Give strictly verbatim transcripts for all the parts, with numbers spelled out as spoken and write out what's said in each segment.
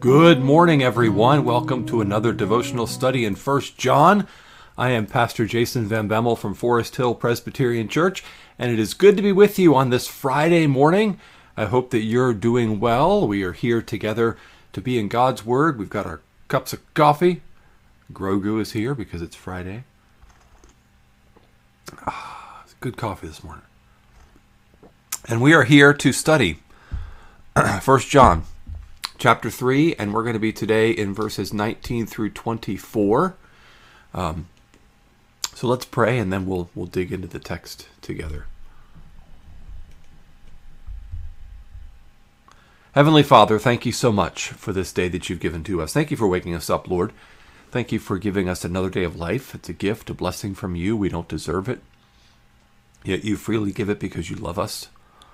Good morning, everyone. Welcome to another devotional study in First John. I am Pastor Jason Van Bemmel from Forest Hill Presbyterian Church, and it is good to be with you on this Friday morning. I hope that you're doing well. We are here together to be in God's Word. We've got our cups of coffee. Grogu is here because it's Friday. Ah, it's good coffee this morning. And we are here to study First John. Chapter three, and we're going to be today in verses nineteen through twenty-four. Um, so let's pray, and then we'll we'll dig into the text together. Heavenly Father, thank you so much for this day that you've given to us. Thank you for waking us up, Lord. Thank you for giving us another day of life. It's a gift, a blessing from you. We don't deserve it, yet you freely give it because you love us.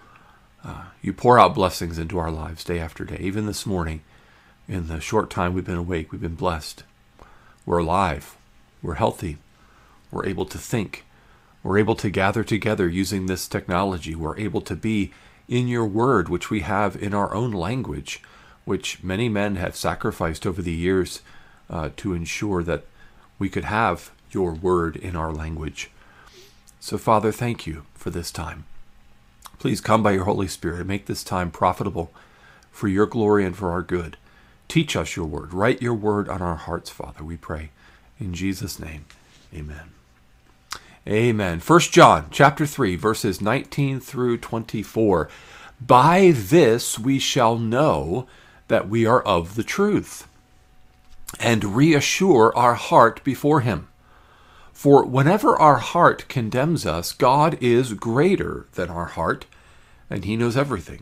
Uh, you pour out blessings into our lives day after day. Even this morning, in the short time we've been awake, we've been blessed. We're alive. We're healthy. We're able to think. We're able to gather together using this technology. We're able to be in your word, which we have in our own language, which many men have sacrificed over the years uh, to ensure that we could have your word in our language. So, Father, thank you for this time. Please come by your Holy Spirit and make this time profitable for your glory and for our good. Teach us your word. Write your word on our hearts, Father, we pray. In Jesus' name, amen. Amen. First John chapter three, verses nineteen through twenty-four. By this we shall know that we are of the truth, and reassure our heart before him. For whenever our heart condemns us, God is greater than our heart, and he knows everything.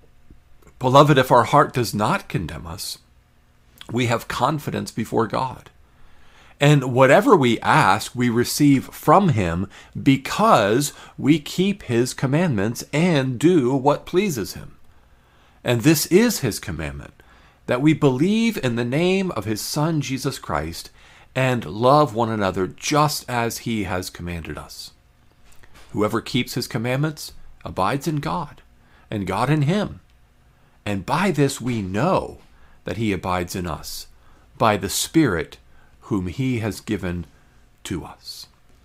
Beloved, if our heart does not condemn us, we have confidence before God. And whatever we ask, we receive from him because we keep his commandments and do what pleases him. And this is his commandment, that we believe in the name of his Son, Jesus Christ, and love one another just as he has commanded us. Whoever keeps his commandments abides in God, and God in him. And by this we know that he abides in us, by the Spirit whom he has given to us.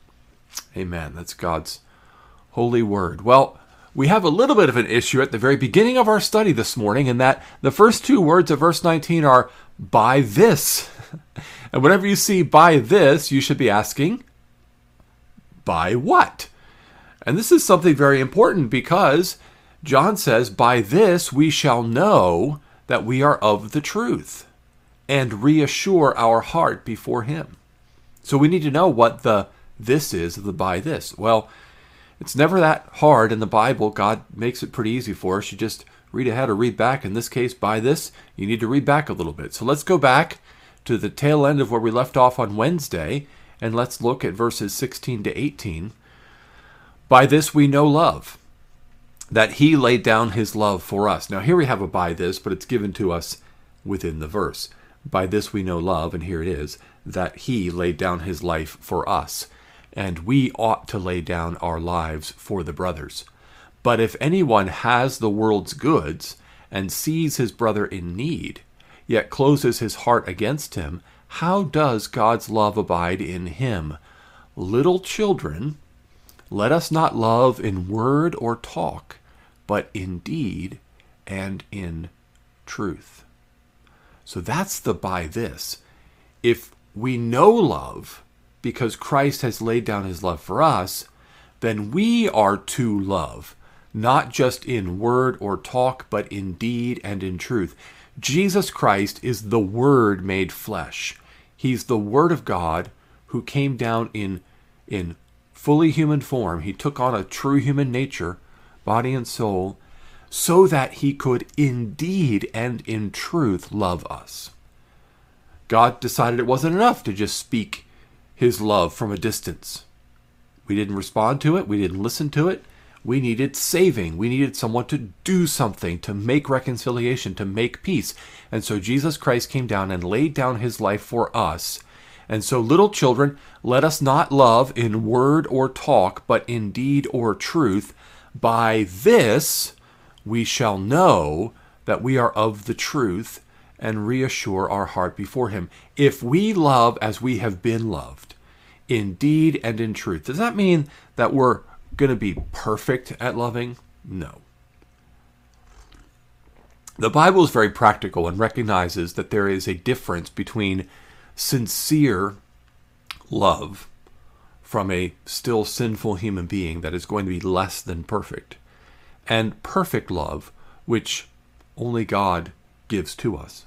Amen. That's God's holy word. Well, we have a little bit of an issue at the very beginning of our study this morning, in that the first two words of verse nineteen are, by this. And whenever you see by this, you should be asking, by what? And this is something very important, because John says, by this we shall know that we are of the truth, and reassure our heart before him. So we need to know what the this is of the by this. Well, it's never that hard in the Bible. God makes it pretty easy for us. You just read ahead or read back. In this case, by this, you need to read back a little bit. So let's go back to the tail end of where we left off on Wednesday, and let's look at verses sixteen to eighteen. By this we know love, that he laid down his love for us. Now here we have a by this, but it's given to us within the verse. By this we know love, and here it is, that he laid down his life for us, and we ought to lay down our lives for the brothers. But if anyone has the world's goods, and sees his brother in need, yet closes his heart against him, how does God's love abide in him? Little children, let us not love in word or talk, but in deed and in truth. So that's the by this. If we know love because Christ has laid down his love for us, then we are to love, not just in word or talk, but in deed and in truth. Jesus Christ is the Word made flesh. He's the Word of God who came down in, in fully human form. He took on a true human nature, body and soul, so that he could indeed and in truth love us. God decided it wasn't enough to just speak his love from a distance. We didn't respond to it. We didn't listen to it. We needed saving. We needed someone to do something, to make reconciliation, to make peace. And so Jesus Christ came down and laid down his life for us. And so, little children, let us not love in word or talk, but in deed or truth. By this we shall know that we are of the truth, and reassure our heart before him. If we love as we have been loved, in deed and in truth. Does that mean that we're going to be perfect at loving? No. The Bible is very practical and recognizes that there is a difference between sincere love from a still sinful human being that is going to be less than perfect, and perfect love, which only God gives to us.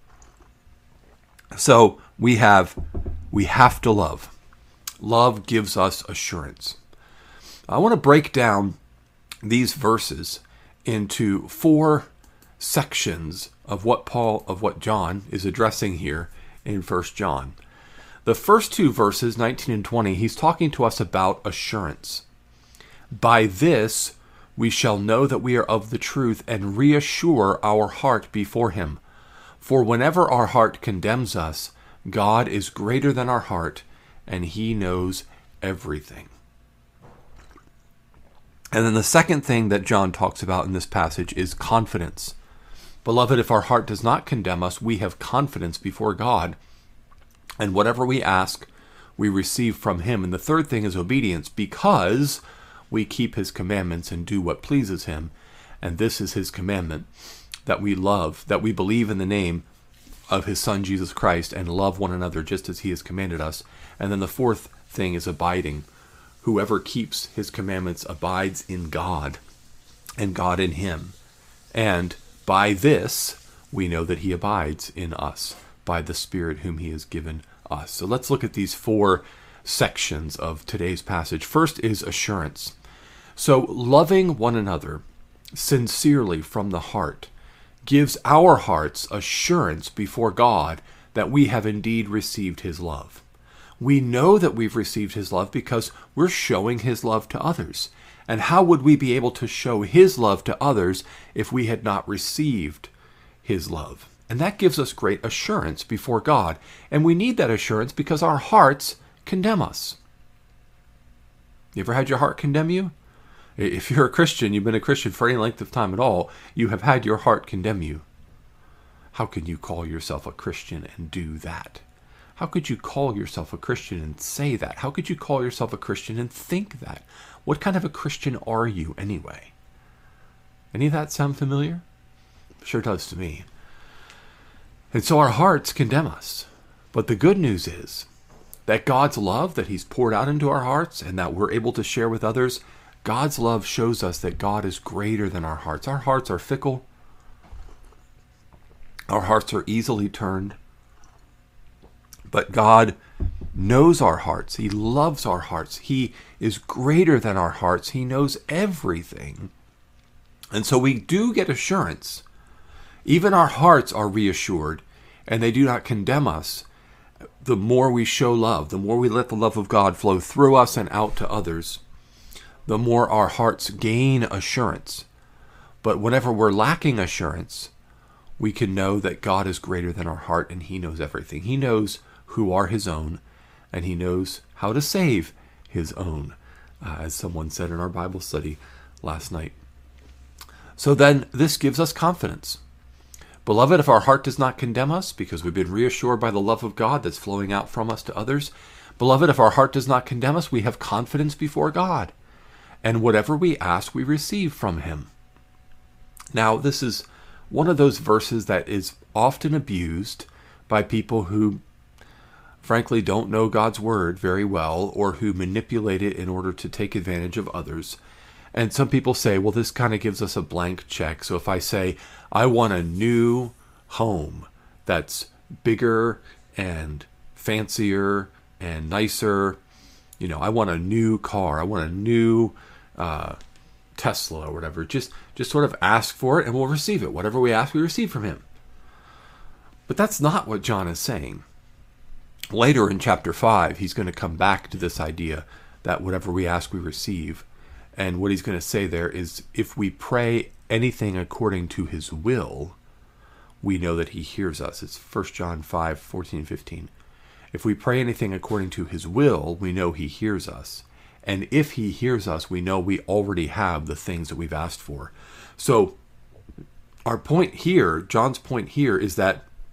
So we have we have to love. Love gives us assurance. I want to break down these verses into four sections of what Paul of what John is addressing here in First John. The first two verses, nineteen and twenty, he's talking to us about assurance. By this we shall know that we are of the truth and reassure our heart before him. For whenever our heart condemns us, God is greater than our heart, and he knows everything. And then the second thing that John talks about in this passage is confidence. Beloved, if our heart does not condemn us, we have confidence before God, and whatever we ask, we receive from him. And the third thing is obedience, because we keep his commandments and do what pleases him. And this is his commandment, that we love, that we believe in the name of his Son, Jesus Christ, and love one another just as he has commanded us. And then the fourth thing is abiding. Whoever keeps his commandments abides in God, and God in him. And by this, we know that he abides in us, by the Spirit whom he has given us. So let's look at these four sections of today's passage. First is assurance. So loving one another sincerely from the heart gives our hearts assurance before God that we have indeed received his love. We know that we've received his love because we're showing his love to others. And how would we be able to show his love to others if we had not received his love? And that gives us great assurance before God. And we need that assurance because our hearts condemn us. You ever had your heart condemn you? If you're a Christian, you've been a Christian for any length of time at all, you have had your heart condemn you. How can you call yourself a Christian and do that? How could you call yourself a Christian and say that? How could you call yourself a Christian and think that? What kind of a Christian are you anyway? Any of that sound familiar? Sure does to me. And so our hearts condemn us. But the good news is that God's love that he's poured out into our hearts and that we're able to share with others, God's love shows us that God is greater than our hearts. Our hearts are fickle. Our hearts are easily turned. But God knows our hearts. He loves our hearts. He is greater than our hearts. He knows everything. And so we do get assurance. Even our hearts are reassured, and they do not condemn us. The more we show love, the more we let the love of God flow through us and out to others, the more our hearts gain assurance. But whenever we're lacking assurance, we can know that God is greater than our heart, and he knows everything. He knows who are his own, and he knows how to save his own, uh, as someone said in our Bible study last night. So then this gives us confidence. Beloved, if our heart does not condemn us, because we've been reassured by the love of God that's flowing out from us to others, beloved, if our heart does not condemn us, we have confidence before God. And whatever we ask, we receive from him. Now, this is one of those verses that is often abused by people who frankly don't know God's word very well, or who manipulate it in order to take advantage of others. And some people say, well, this kind of gives us a blank check. So if I say, I want a new home that's bigger and fancier and nicer, you know, I want a new car, I want a new uh, Tesla or whatever, just, just sort of ask for it and we'll receive it. Whatever we ask, we receive from him. But that's not what John is saying. Later in chapter five, he's going to come back to this idea that whatever we ask, we receive. And what he's going to say there is, if we pray anything according to his will, we know that he hears us. It's First John five, fourteen, fifteen. If we pray anything according to his will, we know he hears us. And if he hears us, we know we already have the things that we've asked for. So our point here, John's point here, is that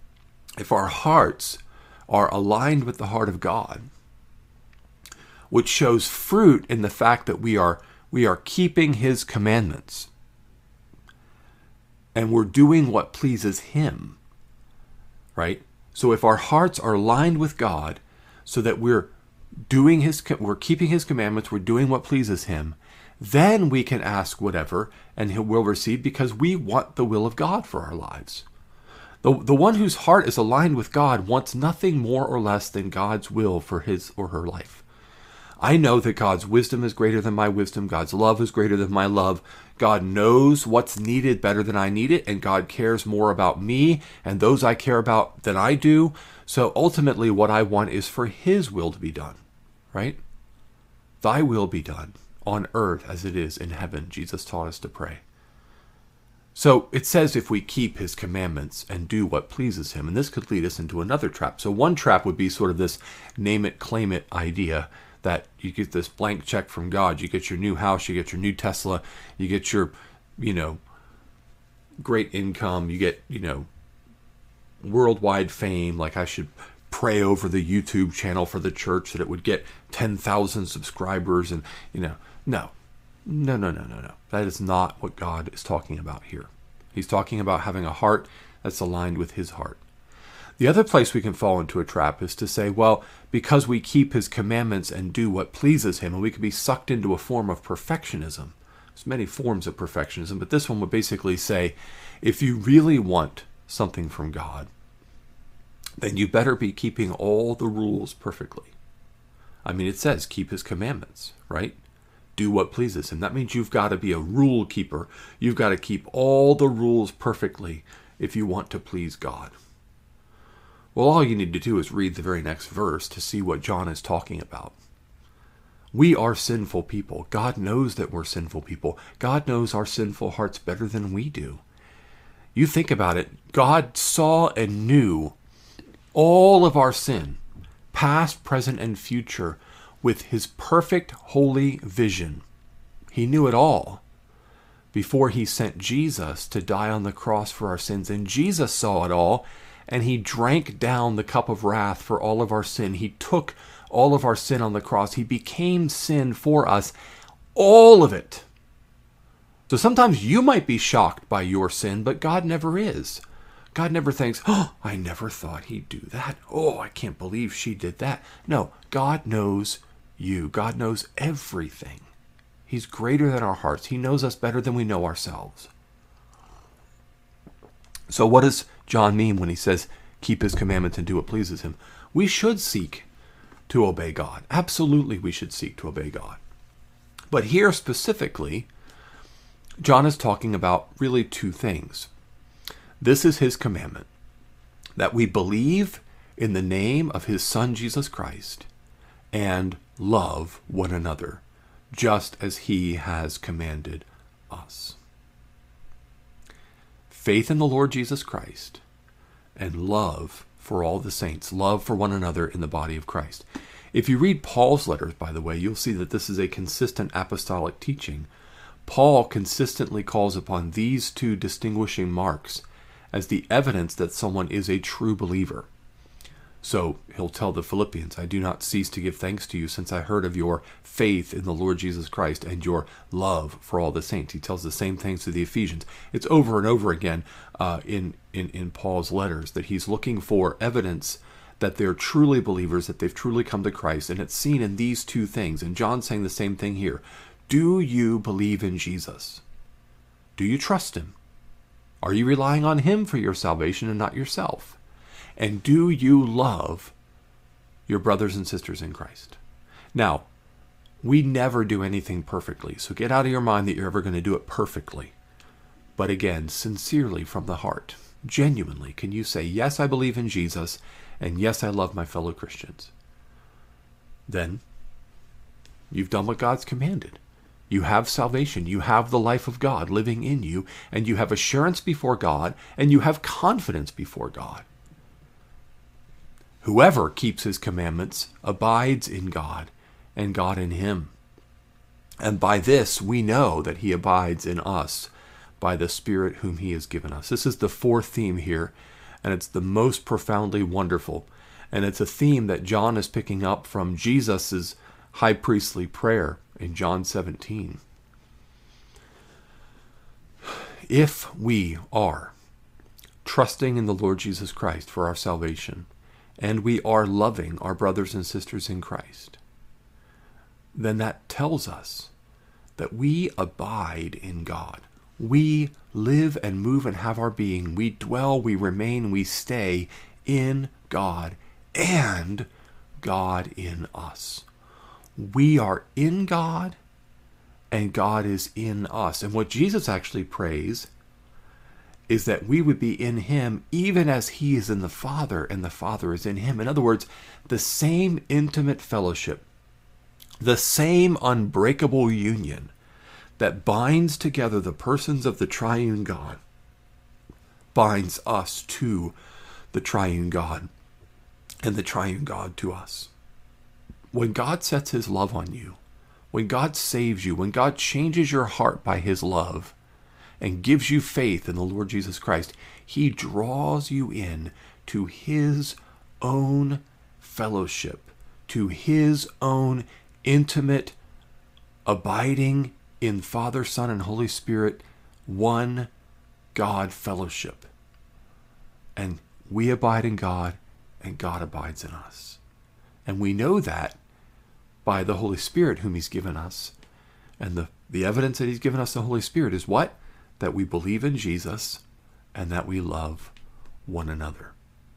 if our hearts are aligned with the heart of God, which shows fruit in the fact that we are we are keeping his commandments and we're doing what pleases him, right? So if our hearts are aligned with God so that we're doing his we're keeping his commandments, we're doing what pleases him, then we can ask whatever and he will receive, because we want the will of God for our lives. The, the one whose heart is aligned with God wants nothing more or less than God's will for his or her life. I know that God's wisdom is greater than my wisdom. God's love is greater than my love. God knows what's needed better than I need it, and God cares more about me and those I care about than I do. So ultimately what I want is for his will to be done, right? Thy will be done on earth as it is in heaven, Jesus taught us to pray. So it says if we keep his commandments and do what pleases him, and this could lead us into another trap. So one trap would be sort of this name it, claim it idea that you get this blank check from God. You get your new house, you get your new Tesla, you get your, you know, great income, you get, you know, worldwide fame. Like I should pray over the YouTube channel for the church that it would get ten thousand subscribers and, you know, no. No, no, no, no, no. That is not what God is talking about here. He's talking about having a heart that's aligned with his heart. The other place we can fall into a trap is to say, well, because we keep his commandments and do what pleases him, and we could be sucked into a form of perfectionism. There's many forms of perfectionism, but this one would basically say, if you really want something from God, then you better be keeping all the rules perfectly. I mean, it says keep his commandments, right? Do what pleases him. That means you've got to be a rule keeper. You've got to keep all the rules perfectly if you want to please God. Well, all you need to do is read the very next verse to see what John is talking about. We are sinful people. God knows that we're sinful people. God knows our sinful hearts better than we do. You think about it. God saw and knew all of our sin, past, present, and future, with his perfect holy vision. He knew it all before he sent Jesus to die on the cross for our sins. And Jesus saw it all, and he drank down the cup of wrath for all of our sin. He took all of our sin on the cross. He became sin for us, all of it. So sometimes you might be shocked by your sin, but God never is. God never thinks, oh, I never thought he'd do that. Oh, I can't believe she did that. No, God knows you. God knows everything. He's greater than our hearts. He knows us better than we know ourselves. So what does John mean when he says, keep his commandments and do what pleases him? We should seek to obey God. Absolutely, we should seek to obey God. But here specifically, John is talking about really two things. This is his commandment, that we believe in the name of his Son, Jesus Christ, and love one another, just as he has commanded us. Faith in the Lord Jesus Christ and love for all the saints, love for one another in the body of Christ. If you read Paul's letters, by the way, you'll see that this is a consistent apostolic teaching. Paul consistently calls upon these two distinguishing marks as the evidence that someone is a true believer. So he'll tell the Philippians, I do not cease to give thanks to you since I heard of your faith in the Lord Jesus Christ and your love for all the saints. He tells the same things to the Ephesians. It's over and over again uh, in, in, in Paul's letters that he's looking for evidence that they're truly believers, that they've truly come to Christ. And it's seen in these two things. And John's saying the same thing here. Do you believe in Jesus? Do you trust him? Are you relying on him for your salvation and not yourself? And do you love your brothers and sisters in Christ? Now, we never do anything perfectly, so get out of your mind that you're ever going to do it perfectly. But again, sincerely from the heart, genuinely, can you say, yes, I believe in Jesus, and yes, I love my fellow Christians? Then you've done what God's commanded. You have salvation. You have the life of God living in you, and you have assurance before God, and you have confidence before God. Whoever keeps his commandments abides in God, and God in him. And by this we know that he abides in us by the Spirit whom he has given us. This is the fourth theme here and it's the most profoundly wonderful. And it's a theme that John is picking up from Jesus' high priestly prayer in John seventeen. If we are trusting in the Lord Jesus Christ for our salvation, and we are loving our brothers and sisters in Christ, then that tells us that we abide in God. We live and move and have our being. We dwell, we remain, we stay in God and God in us. We are in God and God is in us. And what Jesus actually prays is that we would be in him even as he is in the Father and the Father is in him. In other words, the same intimate fellowship, the same unbreakable union that binds together the persons of the triune God binds us to the triune God and the triune God to us. When God sets his love on you, when God saves you, when God changes your heart by his love and gives you faith in the Lord Jesus Christ, he draws you in to his own fellowship, to his own intimate, abiding in Father, Son, and Holy Spirit, one God fellowship. And we abide in God, and God abides in us. And we know that by the Holy Spirit whom he's given us. And the, the evidence that he's given us, the Holy Spirit, is what? That we believe in Jesus and that we love one another.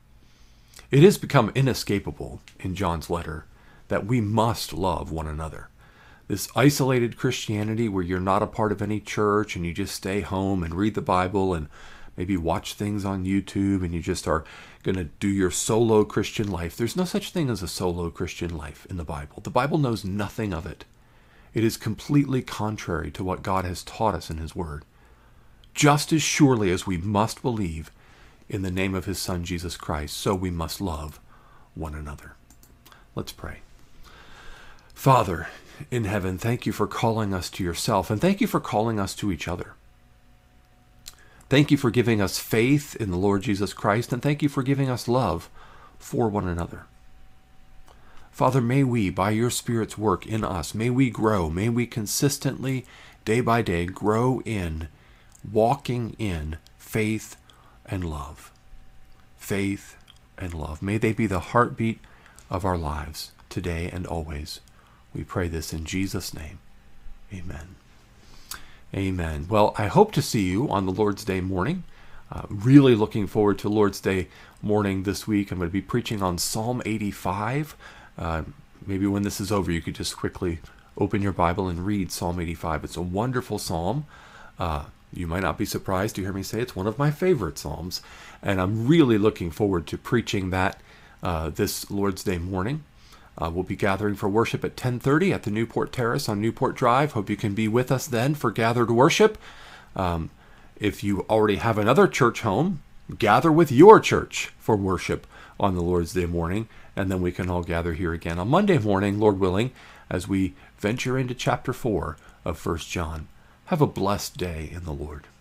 It has become inescapable in John's letter that we must love one another. This isolated Christianity where you're not a part of any church and you just stay home and read the Bible and maybe watch things on YouTube and you just are going to do your solo Christian life. There's no such thing as a solo Christian life in the Bible. The Bible knows nothing of it. It is completely contrary to what God has taught us in his word. Just as surely as we must believe in the name of his Son, Jesus Christ, so we must love one another. Let's pray. Father in heaven, thank you for calling us to yourself, and thank you for calling us to each other. Thank you for giving us faith in the Lord Jesus Christ, and thank you for giving us love for one another. Father, may we, by your Spirit's work in us, may we grow, may we consistently, day by day, grow in, walking in faith and love. Faith and love. May they be the heartbeat of our lives today and always. We pray this in Jesus' name. Amen. Amen. Well, I hope to see you on the Lord's Day morning. Uh, really looking forward to Lord's Day morning this week. I'm going to be preaching on Psalm eighty-five. Uh, maybe when this is over, you could just quickly open your Bible and read Psalm eighty-five. It's a wonderful psalm. Uh, you might not be surprised to hear me say it's one of my favorite psalms. And I'm really looking forward to preaching that uh, this Lord's Day morning. Uh, we'll be gathering for worship at ten thirty at the Newport Terrace on Newport Drive. Hope you can be with us then for gathered worship. Um, if you already have another church home, gather with your church for worship on the Lord's Day morning, and then we can all gather here again on Monday morning, Lord willing, as we venture into chapter four of First John. Have a blessed day in the Lord.